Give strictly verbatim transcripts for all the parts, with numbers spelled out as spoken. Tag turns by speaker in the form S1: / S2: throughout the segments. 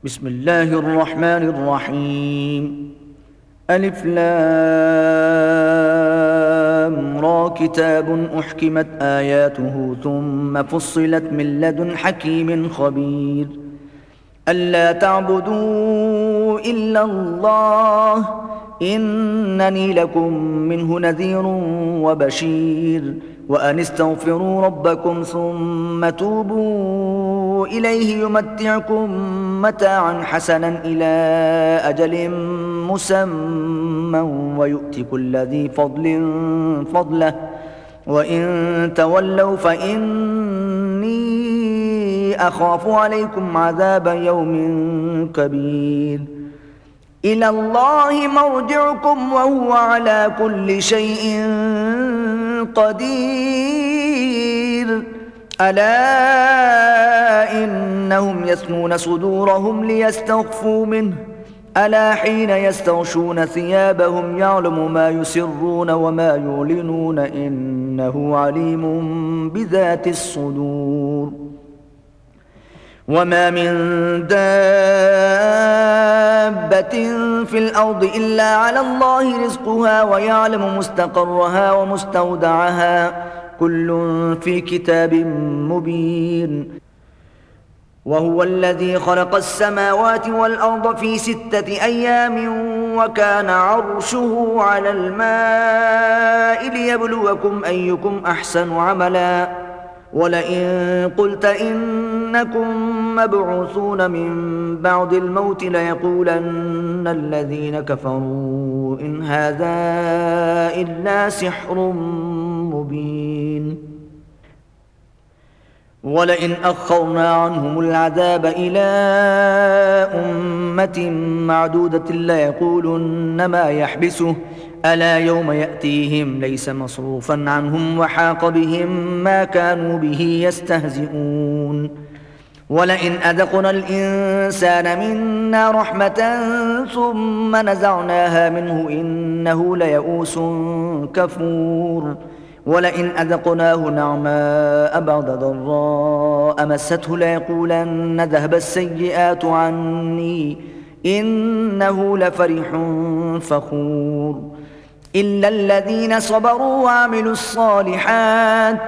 S1: بسم الله الرحمن الرحيم. ألف لام را كتاب أحكمت آياته ثم فصلت من لدن حكيم خبير ألا تعبدوا إلا الله إنني لكم منه نذير وبشير وأن استغفروا ربكم ثم توبوا إليه يمتعكم متاعا حسنا إلى أجل مسمى ويؤتي كل ذي فضل فضله وإن تولوا فإني أخاف عليكم عذاب يوم كبير إلى الله مرجعكم وهو على كل شيء قدير ألا إنهم يثنون صدورهم ليستخفوا منه ألا حين يستغشون ثيابهم يعلم ما يسرون وما يعلنون إنه عليم بذات الصدور وما من دابة في الأرض إلا على الله رزقها ويعلم مستقرها ومستودعها كل في كتاب مبين وهو الذي خلق السماوات والأرض في ستة أيام وكان عرشه على الماء ليبلوكم أيكم أحسن عملا ولئن قلت إنكم مبعوثون من بعد الموت ليقولن الذين كفروا إن هذا إلا سحر مبين ولئن أخرنا عنهم العذاب إلى أمة معدودة ليقولن ما يحبسه ألا يوم يأتيهم ليس مصروفا عنهم وحاق بهم ما كانوا به يستهزئون ولئن أذقنا الإنسان منا رحمة ثم نزعناها منه إنه ليئوس كفور ولئن أذقناه نعماء بعد ضراء مسته ليقولن ذهب السيئات عني إنه لفرح فخور إلا الذين صبروا وعملوا الصالحات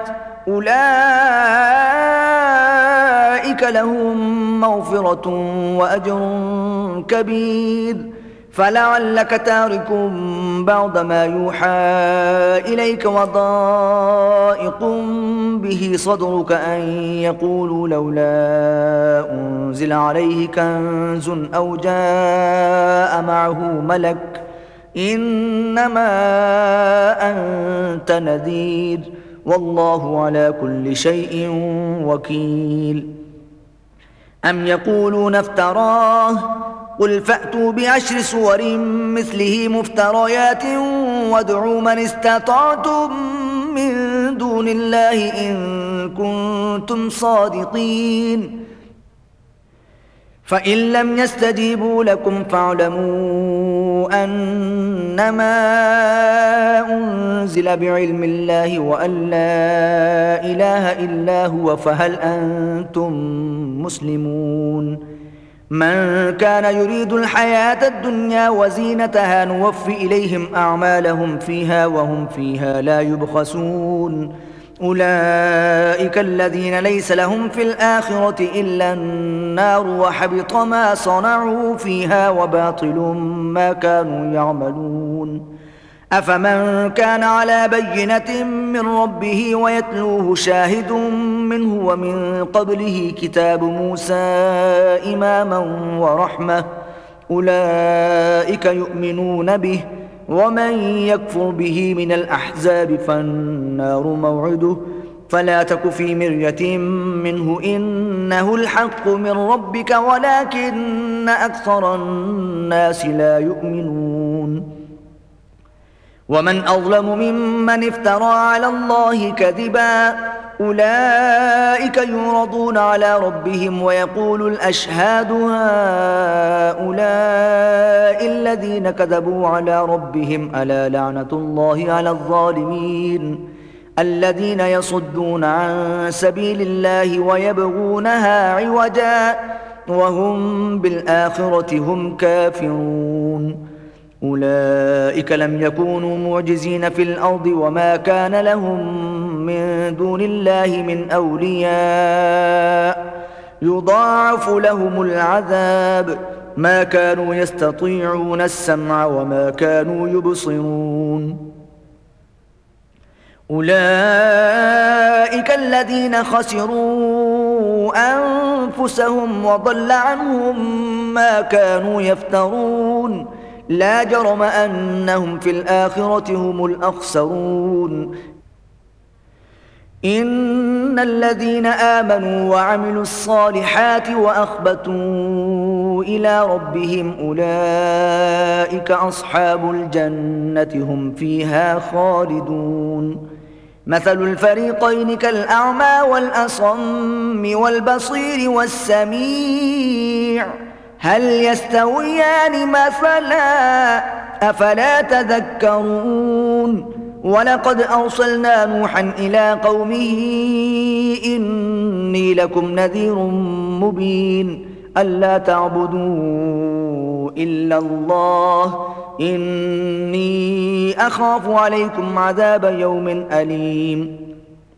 S1: أولئك لهم مغفرة وأجر كبير فلعلك تارك بعض ما يوحى إليك وضائق به صدرك أن يقولوا لولا أنزل عليه كنز أو جاء معه ملك إنما أنت نذير والله على كل شيء وكيل أم يقولون افتراه قل فأتوا بعشر سور مثله مفتريات وادعوا من استطعتم من دون الله إن كنتم صادقين فإن لم يستجيبوا لكم فاعلموا أنما أنزل بعلم الله وأن لا إله إلا هو فهل أنتم مسلمون من كان يريد الحياة الدنيا وزينتها نوفي إليهم أعمالهم فيها وهم فيها لا يبخسون أولئك الذين ليس لهم في الآخرة إلا النار وحبط ما صنعوا فيها وباطل ما كانوا يعملون أفمن كان على بينة من ربه ويتلوه شاهد منه ومن قبله كتاب موسى إماما ورحمة أولئك يؤمنون به ومن يكفر به من الأحزاب فالنار موعده فلا تك في مرية منه إنه الحق من ربك ولكن أكثر الناس لا يؤمنون ومن أظلم ممن افترى على الله كذبا أولئك يعرضون على ربهم ويقول الأشهاد هؤلاء الذين كذبوا على ربهم ألا لعنة الله على الظالمين الذين يصدون عن سبيل الله ويبغونها عوجا وهم بالآخرة هم كافرون أولئك لم يكونوا معجزين في الأرض وما كان لهم من دون الله من أولياء يضاعف لهم العذاب ما كانوا يستطيعون السمع وما كانوا يبصرون أولئك الذين خسروا أنفسهم وضل عنهم ما كانوا يفترون لا جرم أنهم في الآخرة هم الأخسرون إن الذين آمنوا وعملوا الصالحات وأخبتوا إلى ربهم أولئك أصحاب الجنة هم فيها خالدون مثل الفريقين كالأعمى والأصم والبصير والسميع هل يستويان مثلا أفلا تذكرون ولقد أرسلنا نوحا إلى قومه إني لكم نذير مبين ألا تعبدوا إلا الله إني أخاف عليكم عذاب يوم أليم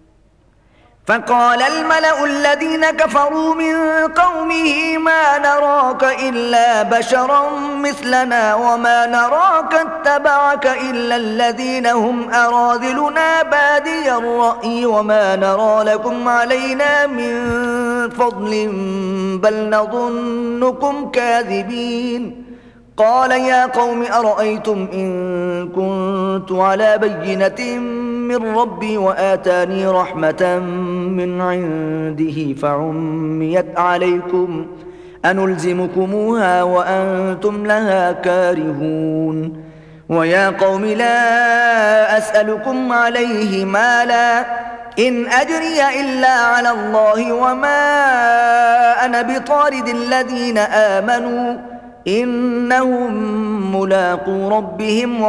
S1: فقال الملأ الذين كفروا من قومه ما نراك إلا بشرا مثلنا وما نراك اتبعك إلا الذين هم أراذلنا بادي الرأي وما نرى لكم علينا من فضل بل نظنكم كاذبين قال يا قوم أرأيتم إن كنت على بينة من ربي وآتاني رحمة من عنده فعميت عليكم أنلزمكموها وأنتم لها كارهون ويا قوم لا أسألكم عليه مالا إن أجري إلا على الله وما أنا بطارد الذين آمنوا إنهم ملاقو ربهم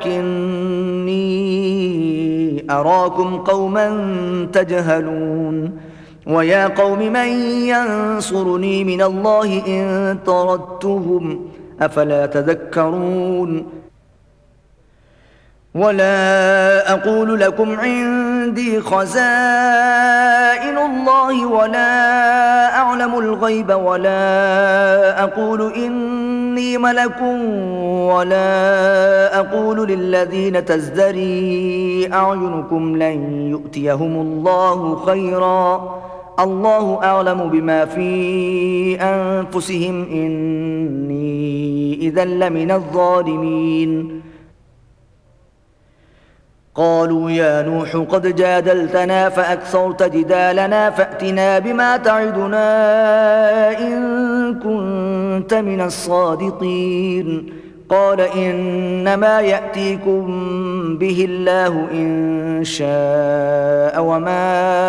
S1: ولكني أراكم قوما تجهلون ويا قوم من ينصرني من الله إن طردتهم أفلا تذكرون ولا أقول لكم عندي خزائن الله ولا أعلم الغيب ولا أقول إني ملك ولا أقول للذين تزدري أعينكم لن يؤتيهم الله خيرا الله أعلم بما في أنفسهم إني إذا لمن الظالمين قالوا يا نوح قد جادلتنا فأكثرت جدالنا فأتنا بما تعدنا إن كنت من الصادقين قال إنما يأتيكم به الله إن شاء وما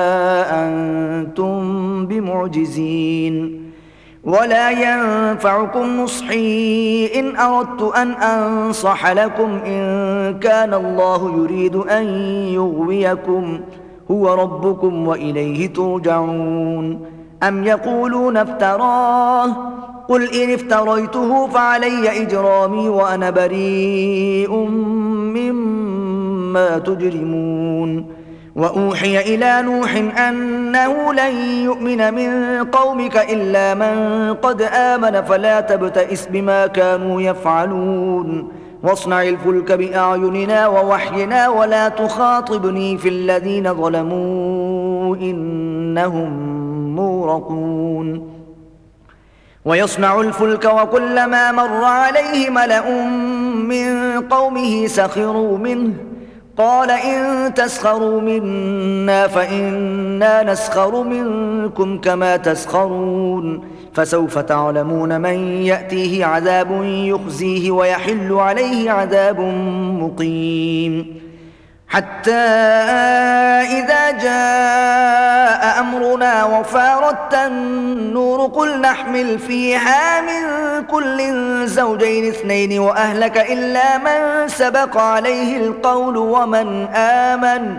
S1: أنتم بمعجزين ولا ينفعكم نصحي إن أردت أن أنصح لكم إن كان الله يريد أن يغويكم هو ربكم وإليه ترجعون أم يقولون افتراه قل إن افتريته فعلي إجرامي وأنا بريء مما تجرمون وأوحي إلى نوح أنه لن يؤمن من قومك إلا من قد آمن فلا تبتئس بما كانوا يفعلون واصنع الفلك بأعيننا ووحينا ولا تخاطبني في الذين ظلموا إنهم مورقون ويصنع الفلك وكلما مر عليه ملأ من قومه سخروا منه قال إن تسخروا منا فإنا نسخر منكم كما تسخرون فسوف تعلمون من يأتيه عذاب يخزيه ويحل عليه عذاب مقيم حتى إذا جاء أمرنا وفارت النور قل نحمل فيها من كل زوجين اثنين وأهلك إلا من سبق عليه القول ومن آمن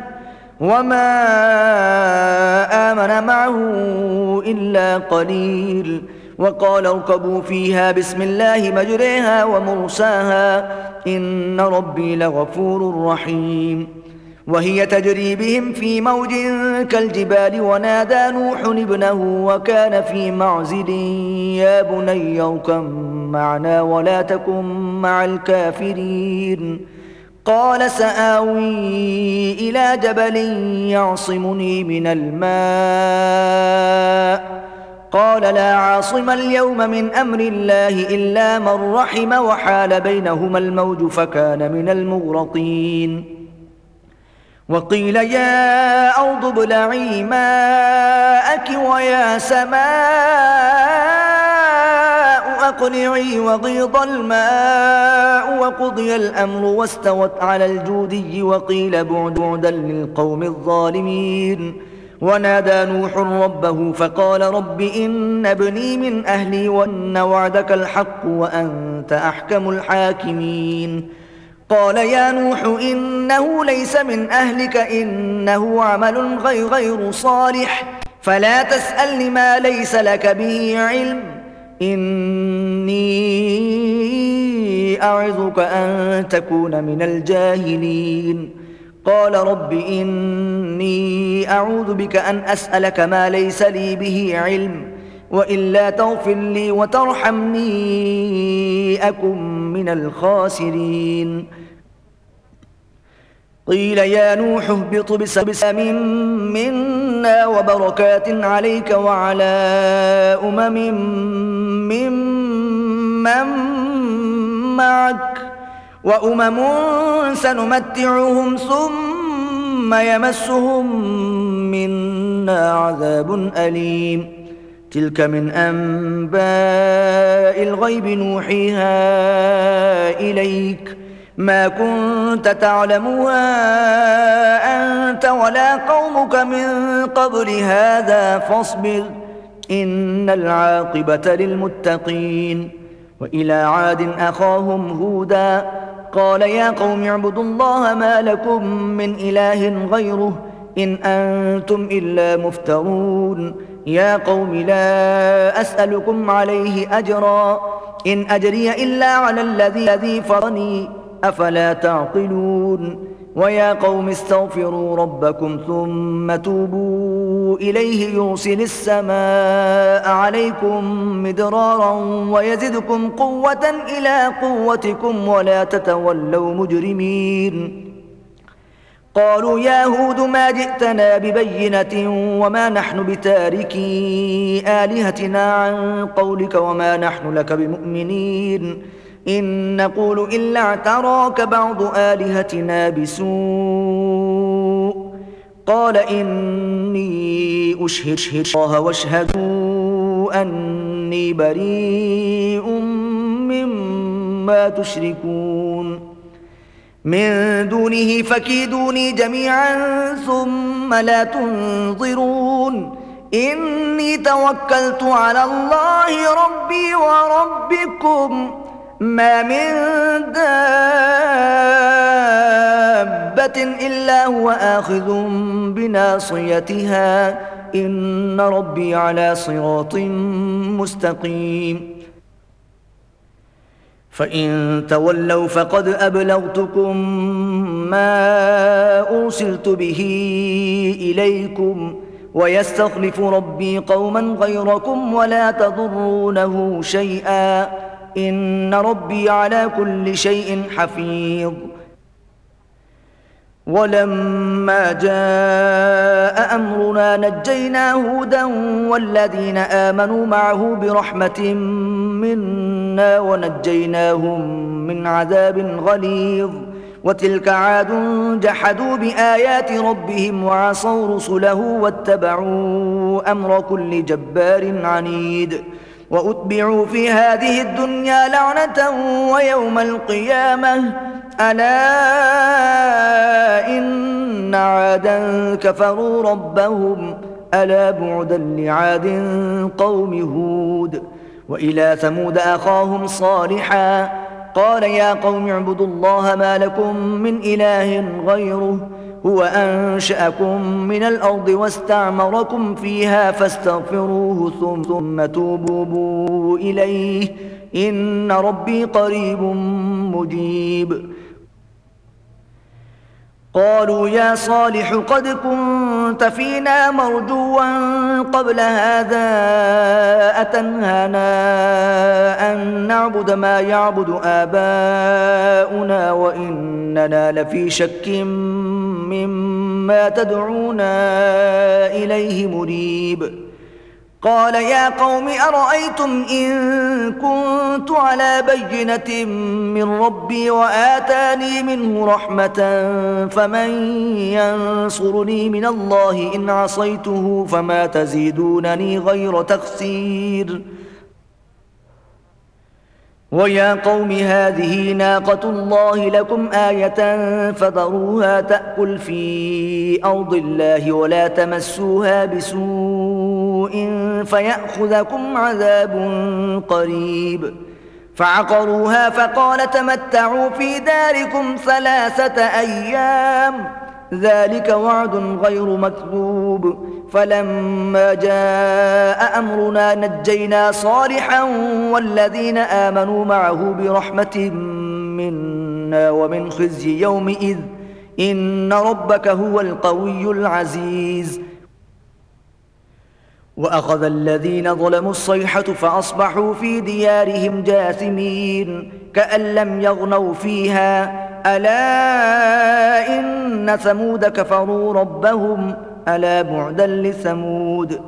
S1: وما آمن معه إلا قليل وقال اركبوا فيها بسم الله مجريها ومرساها إن ربي لغفور رحيم وهي تجري بهم في موج كالجبال ونادى نوح ابنه وكان في معزل يا بني اركب معنا ولا تكن مع الكافرين قال سآوي إلى جبل يعصمني من الماء قال لا عاصم اليوم من أمر الله إلا من رحم وحال بينهما الموج فكان من المغرقين وقيل يا أرض ابلعي ماءك ويا سماء أقلعي وغيض الماء وقضي الأمر واستوت على الجودي وقيل بعدا للقوم الظالمين ونادى نوح ربه فقال رب إن ابني من أهلي وإن وعدك الحق وأنت أحكم الحاكمين قال يا نوح إنه ليس من أهلك إنه عمل غير, غير صالح فلا تسألني ما ليس لك به علم إني أعظك أن تكون من الجاهلين قال رب إني أعوذ بك أن أسألك ما ليس لي به علم وإلا تغفر لي وترحمني أكن من الخاسرين قيل يا نوح اهبط بسلام منا وبركات عليك وعلى أمم ممن معك وأمم سنمتعهم ثم يمسهم منا عذاب أليم تلك من أنباء الغيب نوحيها إليك ما كنت تعلمها أنت ولا قومك من قبل هذا فاصبر إن العاقبة للمتقين وإلى عاد أخاهم هودا قال يا قوم اعبدوا الله ما لكم من إله غيره إن أنتم إلا مفترون يا قوم لا أسألكم عليه أجرا إن أجري إلا على الذي فطرني أفلا تعقلون ويا قوم استغفروا ربكم ثم توبوا إليه يرسل السماء عليكم مدرارا ويزدكم قوة إلى قوتكم ولا تتولوا مجرمين قالوا يا هود ما جئتنا ببينة وما نحن بتاركي آلهتنا عن قولك وما نحن لك بمؤمنين إن نقول إلا اعتراك بعض آلهتنا بسوء قال إني أشهد الله واشهدوا أني بريء مما تشركون من دونه فكيدوني جميعا ثم لا تنظرون إني توكلت على الله ربي وربكم ما من دابة إلا هو آخذ بناصيتها إن ربي على صراط مستقيم فإن تولوا فقد أبلغتكم ما أرسلت به إليكم ويستخلف ربي قوما غيركم ولا تضرونه شيئا إن ربي على كل شيء حفيظ ولما جاء أمرنا نجينا هودا والذين آمنوا معه برحمة منا ونجيناهم من عذاب غليظ وتلك عاد جحدوا بآيات ربهم وعصوا رسله واتبعوا أمر كل جبار عنيد وأتبعوا في هذه الدنيا لعنة ويوم القيامة ألا إن عادا كفروا ربهم ألا بعدا لعاد قوم هود وإلى ثمود أخاهم صالحا قال يا قوم اعبدوا الله ما لكم من إله غيره هو أنشأكم من الأرض واستعمركم فيها فاستغفروه ثم توبوا إليه إن ربي قريب مجيب. قالوا يا صالح قد كنت فينا مرجوا قبل هذا أتنهانا أن نعبد ما يعبد آباؤنا وإننا لفي شك مما تدعونا إليه مريب. قال يا قوم أرأيتم إن كنت على بينة من ربي وآتاني منه رحمة فمن ينصرني من الله إن عصيته فما تزيدونني غير تخسير. ويا قوم هذه ناقة الله لكم آية فذروها تأكل في أرض الله ولا تمسوها بسوء فيأخذكم عذاب قريب. فعقروها فقال تمتعوا في داركم ثلاثة أيام ذلك وعد غير مكذوب. فلما جاء أمرنا نجينا صالحا والذين آمنوا معه برحمة منا ومن خزي يومئذ إن ربك هو القوي العزيز. وأخذ الذين ظلموا الصيحة فأصبحوا في ديارهم جاثمين كأن لم يغنوا فيها ألا إن ثمود كفروا ربهم ألا بعدا لثمود.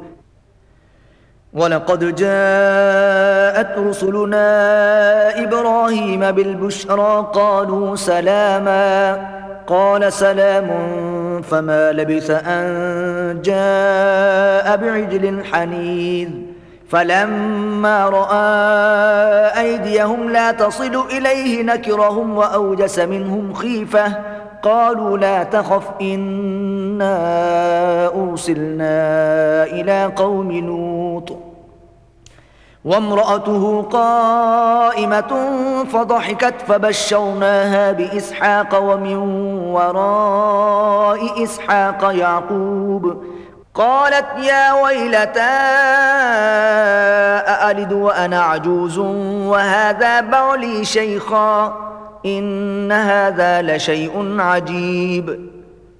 S1: ولقد جاءت رسلنا إبراهيم بالبشرى قالوا سلاما قال سلام فما لبث أن جاء بعجل حنيذ. فلما رأى أيديهم لا تصل إليه نكرهم وأوجس منهم خيفة قالوا لا تخف إنا أرسلنا إلى قوم لوط. وامرأته قائمة فضحكت فبشرناها بإسحاق ومن وراء إسحاق يعقوب. قالت يا ويلتى أألد وأنا عجوز وهذا بعلي شيخا إن هذا لشيء عجيب.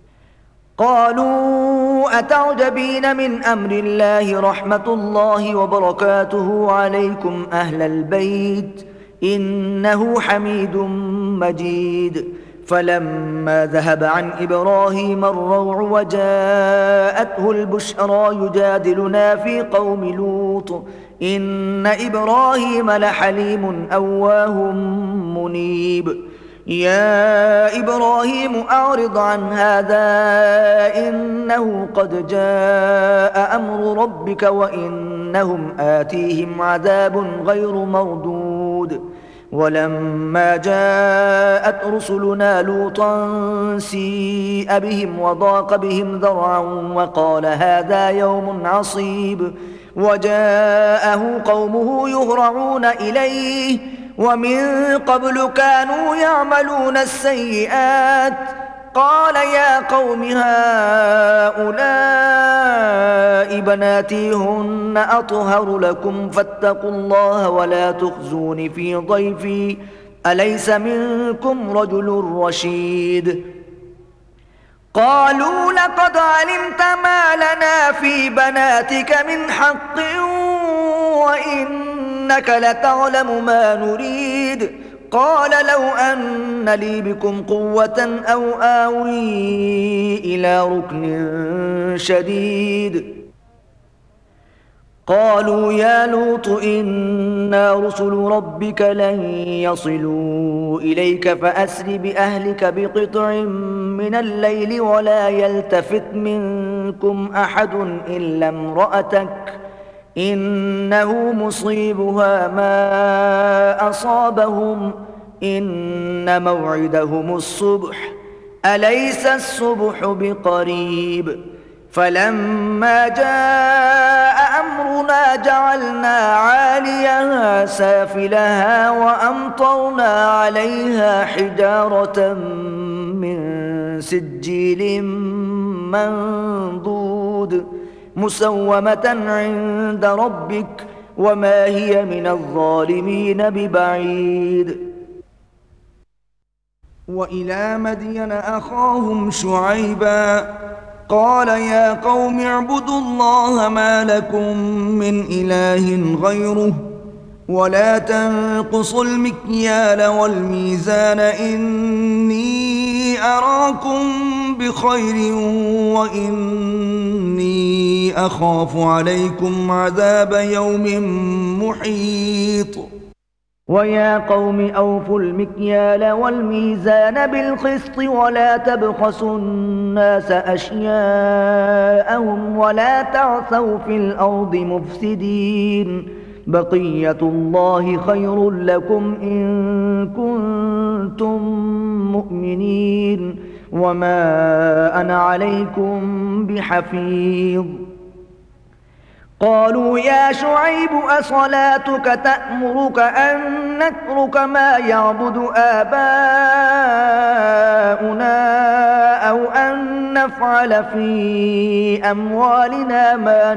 S1: قالوا أتعجبين من أمر الله رحمة الله وبركاته عليكم أهل البيت إنه حميد مجيد. فلما ذهب عن إبراهيم الروع وجاءته البشرى يجادلنا في قوم لوط إن إبراهيم لحليم أواه منيب. يا إبراهيم أعرض عن هذا إنه قد جاء أمر ربك وإنهم آتيهم عذاب غير مردود. ولما جاءت رسلنا لوطا سيء بهم وضاق بهم ذرعا وقال هذا يوم عصيب. وجاءه قومه يهرعون إليه ومن قبل كانوا يعملون السيئات قال يا قوم هؤلاء بناتي هن أطهر لكم فاتقوا الله ولا تخزون في ضيفي أليس منكم رجل رشيد. قالوا لقد علمت ما لنا في بناتك من حق وإنك لتعلم ما نريد. قال لو أن لي بكم قوة أو آوي إلى ركن شديد. قالوا يا لوط إنا رسل ربك لن يصلوا إليك فأسر بأهلك بقطع من الليل ولا يلتفت منكم أحد إلا امرأتك إنه مصيبها ما أصابهم إن موعدهم الصبح أليس الصبح بقريب. فلما جاء أمرنا جعلنا عاليها سافلها وأمطرنا عليها حجارة من سجيل منضود مسومة عند ربك وما هي من الظالمين ببعيد. وإلى مدين أخاهم شعيبا قال يا قوم اعبدوا الله ما لكم من إله غيره ولا تنقصوا المكيال والميزان إني أراكم بخير وإني أخاف عليكم عذاب يوم محيط. ويا قوم أوفوا المكيال والميزان بالقسط ولا تبخسوا الناس أشياءهم ولا تعثوا في الأرض مفسدين بقية الله خير لكم إن كنتم مؤمنين وما أنا عليكم بحفيظ. قالوا يا شعيب أصلاتك تأمرك أن نترك ما يعبد آباؤنا أو أن نفعل في أموالنا ما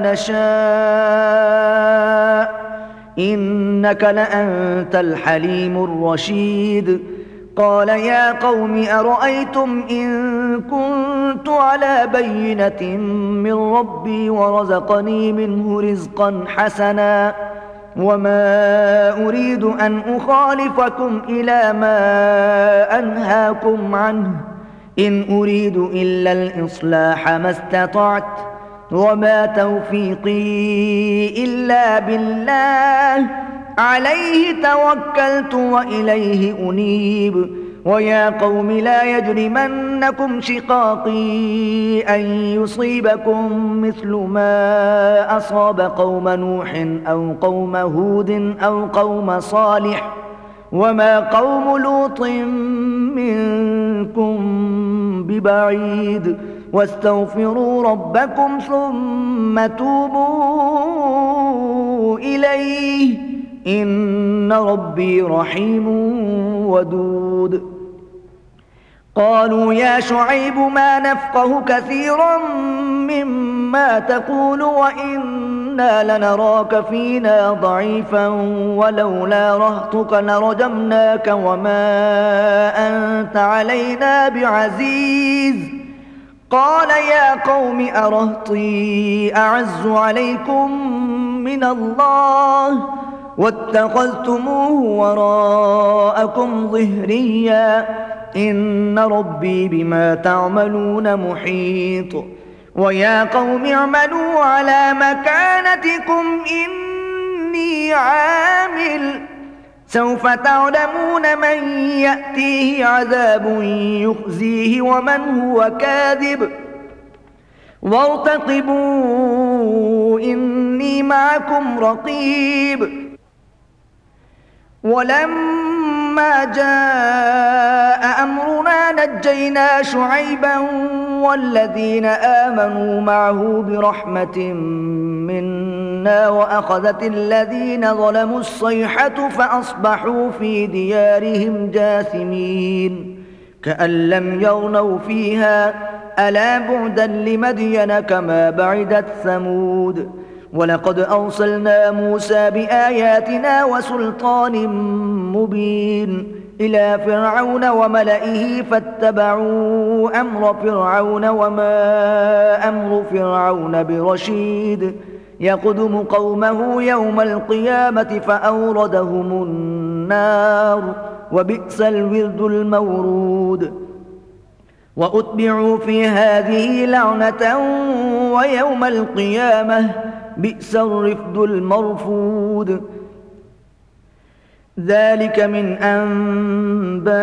S1: نشاء إنك لأنت الحليم الرشيد. قال يا قوم أرأيتم إن كنت على بينة من ربي ورزقني منه رزقا حسنا وما أريد أن أخالفكم إلى ما أنهاكم عنه إن أريد إلا الإصلاح ما استطعت وما توفيقي إلا بالله عليه توكلت وإليه أنيب. ويا قوم لا يجرمنكم شقاقي أن يصيبكم مثل ما أصاب قوم نوح أو قوم هود أو قوم صالح وما قوم لوط منكم ببعيد واستغفروا ربكم ثم توبوا إليه إن ربي رحيم ودود. قالوا يا شعيب ما نفقه كثيرا مما تقول وإنا لنراك فينا ضعيفا ولولا رهطك لرجمناك وما أنت علينا بعزيز. قال يا قوم أرهطي أعز عليكم من الله واتخذتموه وراءكم ظهريا إن ربي بما تعملون محيط. ويا قوم اعملوا على مكانتكم إني عامل سوف تعلمون من يأتيه عذاب يخزيه ومن هو كاذب وارتقبوا إني معكم رقيب. ولما جاء أمرنا نجينا شعيبا والذين آمنوا معه برحمة منا وأخذت الذين ظلموا الصيحة فأصبحوا في ديارهم جاثمين كأن لم يغنوا فيها ألا بعدا لمدين كما بعدت ثمود. ولقد أرسلنا موسى بآياتنا وسلطان مبين إلى فرعون وملئه فاتبعوا أمر فرعون وما أمر فرعون برشيد يقدم قومه يوم القيامة فأوردهم النار وبئس الورد المورود. وأتبعوا في هذه لعنة ويوم القيامة بئس الرفد المرفود. ذلك من أنباء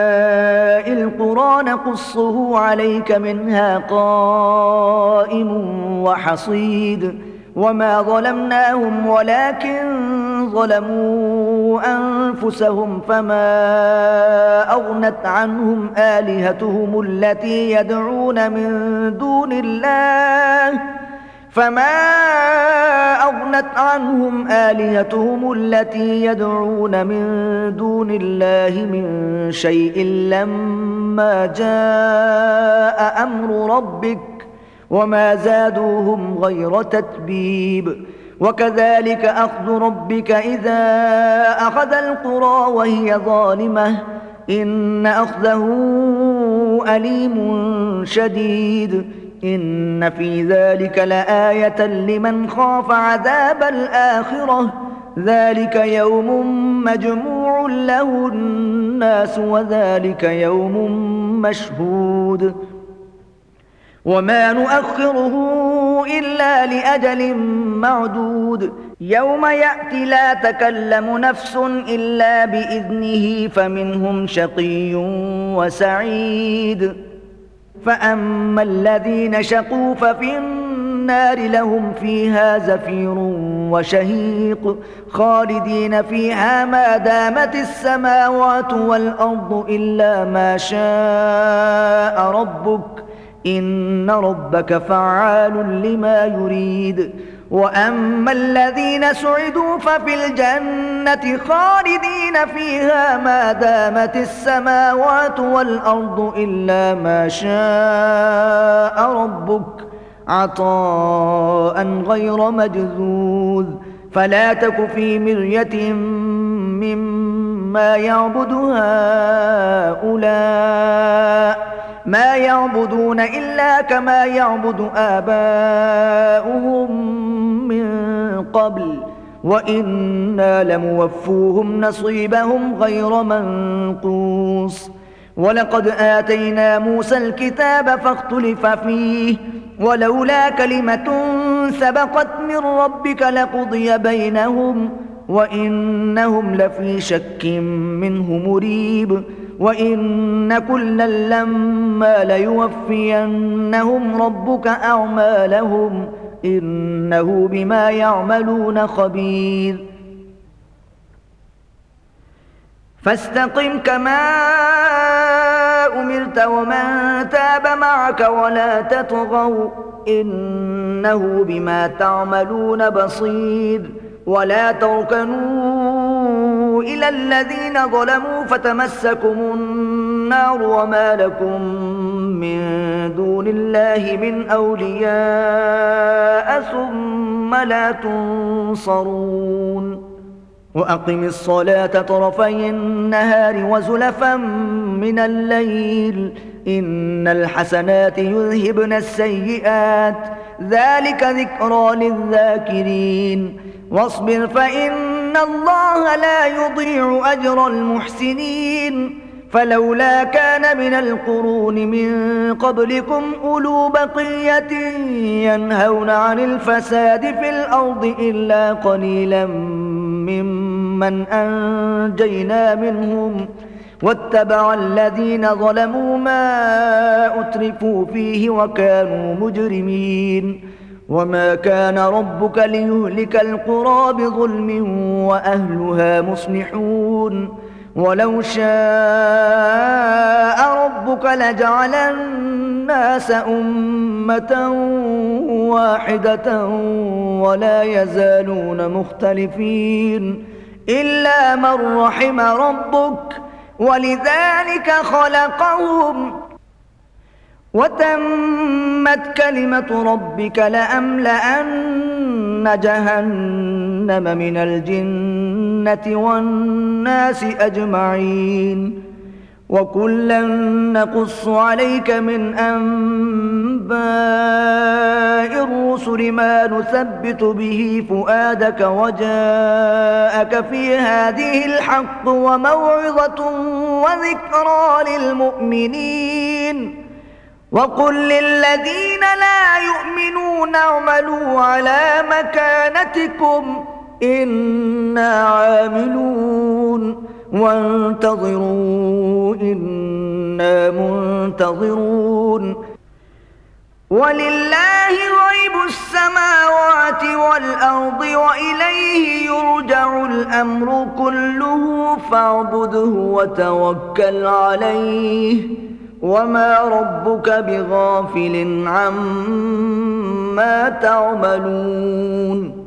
S1: القرى نقصه عليك منها قائم وحصيد. وما ظلمناهم ولكن ظلموا أنفسهم فما أغنت عنهم آلهتهم التي يدعون من دون الله فما أغنت عنهم آلهتهم التي يدعون من دون الله من شيء لما جاء أمر ربك وما زادوهم غير تتبيب وكذلك أخذ ربك إذا أخذ القرى وهي ظالمة إن أخذه أليم شديد إن في ذلك لآية لمن خاف عذاب الآخرة ذلك يوم مجموع له الناس وذلك يوم مشهود وما نؤخره إلا لأجل معدود يوم يأتي لا تكلم نفس إلا بإذنه فمنهم شقي وسعيد فأما الذين شقوا ففي النار لهم فيها زفير وشهيق خالدين فيها ما دامت السماوات والأرض إلا ما شاء ربك إن ربك فعال لما يريد وأما الذين سعدوا ففي الجنة خالدين فيها ما دامت السماوات والأرض إلا ما شاء ربك عطاء غير مجذوذ فلا تك في مرية مما يعبد هؤلاء ما يعبدون إلا كما يعبد آباؤهم من قبل وإنا لموفوهم نصيبهم غير منقوص ولقد آتينا موسى الكتاب فاختلف فيه ولولا كلمة سبقت من ربك لقضي بينهم وإنهم لفي شك منه مريب وإن كلا لما ليوفينهم ربك أعمالهم إنه بما يعملون خبير فاستقم كما أمرت ومن تاب معك ولا تطغوا إنه بما تعملون بصير ولا تركنوا إلى الذين ظلموا فتمسكم النار وما لكم من دون الله من أولياء ثم لا تنصرون وأقم الصلاة طرفي النهار وزلفا من الليل إن الحسنات يذهبن السيئات ذلك ذكرى للذاكرين واصبر فإن الله لا يضيع أجر المحسنين فلولا كان من القرون من قبلكم أولو بقية ينهون عن الفساد في الأرض إلا قليلا ممن أنجينا منهم واتبع الذين ظلموا ما أترفوا فيه وكانوا مجرمين وما كان ربك ليهلك القرى بظلم وأهلها مصلحون ولو شاء ربك لجعل الناس أمة واحدة ولا يزالون مختلفين إلا من رحم ربك ولذلك خلقهم وتمت كلمة ربك لأملأن جهنم من الجنة والناس أجمعين وكلا نقص عليك من أنباء الرسل ما نثبت به فؤادك وجاءك في هذه الحق وموعظة وذكرى للمؤمنين وقل للذين لا يؤمنون اعملوا على مكانتكم إنا عاملون وانتظروا إنا منتظرون ولله غيب السماوات والأرض وإليه يرجع الأمر كله فاعبده وتوكل عليه وما ربك بغافل عما ما تعملون